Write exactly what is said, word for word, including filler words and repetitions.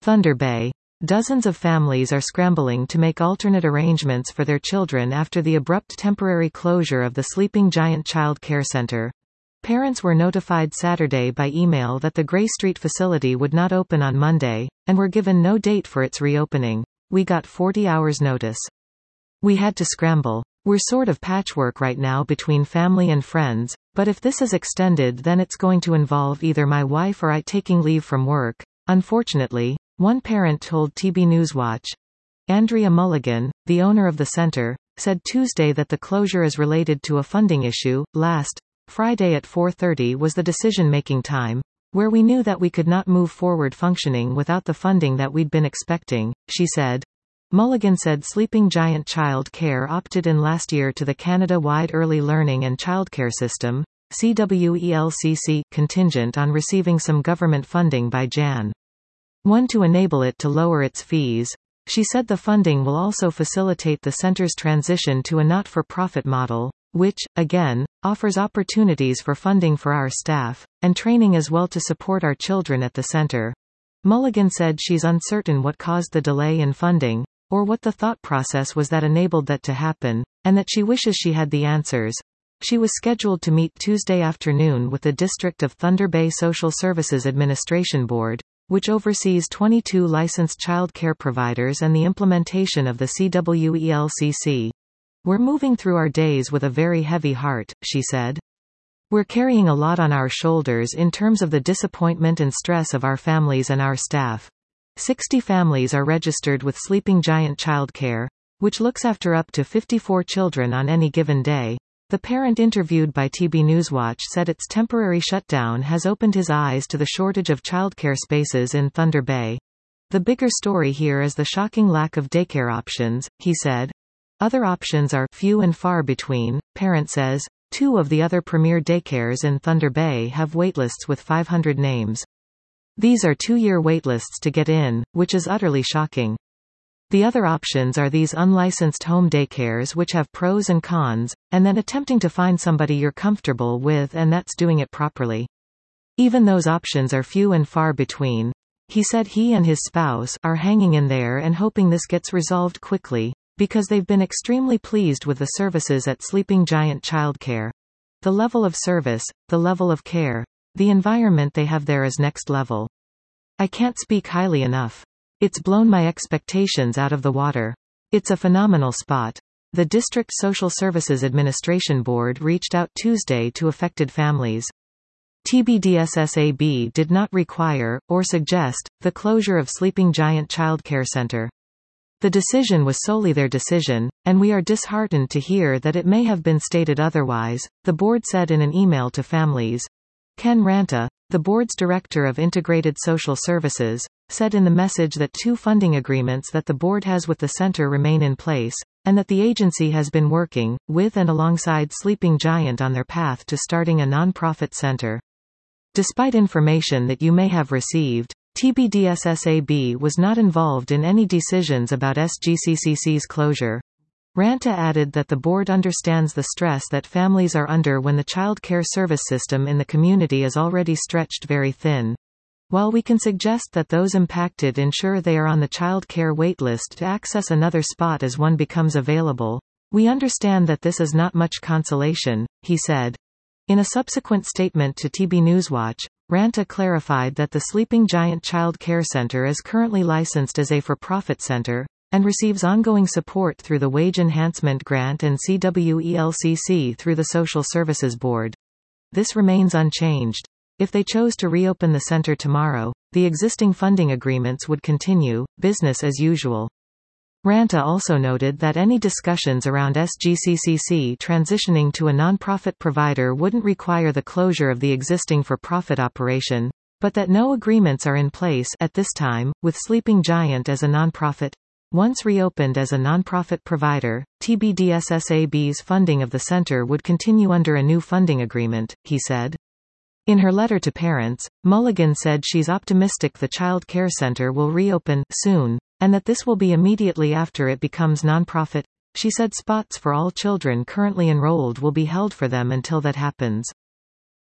Thunder Bay. Dozens of families are scrambling to make alternate arrangements for their children after the abrupt temporary closure of the Sleeping Giant Child Care Center. Parents were notified Saturday by email that the Gray Street facility would not open on Monday, and were given no date for its reopening. We got forty hours notice. We had to scramble. We're sort of patchwork right now between family and friends, but if this is extended then it's going to involve either my wife or I taking leave from work. Unfortunately, one parent told T B Newswatch. Andrea Mulligan, the owner of the center, said Tuesday that the closure is related to a funding issue. Last Friday at four thirty was the decision-making time, where we knew that we could not move forward functioning without the funding that we'd been expecting, she said. Mulligan said Sleeping Giant Child Care opted in last year to the Canada-wide Early Learning and Childcare System C W E L C C contingent on receiving some government funding by January first to enable it to lower its fees. She said the funding will also facilitate the center's transition to a not-for-profit model, which, again, offers opportunities for funding for our staff, and training as well to support our children at the center. Mulligan said she's uncertain what caused the delay in funding, or what the thought process was that enabled that to happen, and that she wishes she had the answers. She was scheduled to meet Tuesday afternoon with the District of Thunder Bay Social Services Administration Board, which oversees twenty-two licensed child care providers and the implementation of the C W E L C C. We're moving through our days with a very heavy heart, she said. We're carrying a lot on our shoulders in terms of the disappointment and stress of our families and our staff. sixty families are registered with Sleeping Giant Child Care, which looks after up to fifty-four children on any given day. The parent interviewed by T B Newswatch said its temporary shutdown has opened his eyes to the shortage of childcare spaces in Thunder Bay. The bigger story here is the shocking lack of daycare options, he said. Other options are few and far between, parent says. Two of the other premier daycares in Thunder Bay have waitlists with five hundred names. These are two-year waitlists to get in, which is utterly shocking. The other options are these unlicensed home daycares which have pros and cons, and then attempting to find somebody you're comfortable with and that's doing it properly. Even those options are few and far between. He said he and his spouse are hanging in there and hoping this gets resolved quickly, because they've been extremely pleased with the services at Sleeping Giant Child Care. The level of service, the level of care, the environment they have there is next level. I can't speak highly enough. It's blown my expectations out of the water. It's a phenomenal spot. The District Social Services Administration Board reached out Tuesday to affected families. T B D S S A B did not require, or suggest, the closure of Sleeping Giant Child Care Center. The decision was solely their decision, and we are disheartened to hear that it may have been stated otherwise, the board said in an email to families. Ken Ranta, the board's director of Integrated Social Services, said in the message that two funding agreements that the board has with the center remain in place, and that the agency has been working, with and alongside Sleeping Giant on their path to starting a non-profit center. Despite information that you may have received, T B D S S A B was not involved in any decisions about S G C C C's closure. Ranta added that the board understands the stress that families are under when the child care service system in the community is already stretched very thin. While we can suggest that those impacted ensure they are on the child care waitlist to access another spot as one becomes available, we understand that this is not much consolation, he said. In a subsequent statement to T B Newswatch, Ranta clarified that the Sleeping Giant Child Care Center is currently licensed as a for-profit center, and receives ongoing support through the Wage Enhancement Grant and C W E L C C through the Social Services Board. This remains unchanged. If they chose to reopen the center tomorrow, the existing funding agreements would continue, business as usual. Ranta also noted that any discussions around S G C C C transitioning to a nonprofit provider wouldn't require the closure of the existing for-profit operation, but that no agreements are in place at this time, with Sleeping Giant as a nonprofit. Once reopened as a nonprofit provider, T B D S S A B's funding of the center would continue under a new funding agreement, he said. In her letter to parents, Mulligan said she's optimistic the child care center will reopen soon, and that this will be immediately after it becomes nonprofit. She said spots for all children currently enrolled will be held for them until that happens.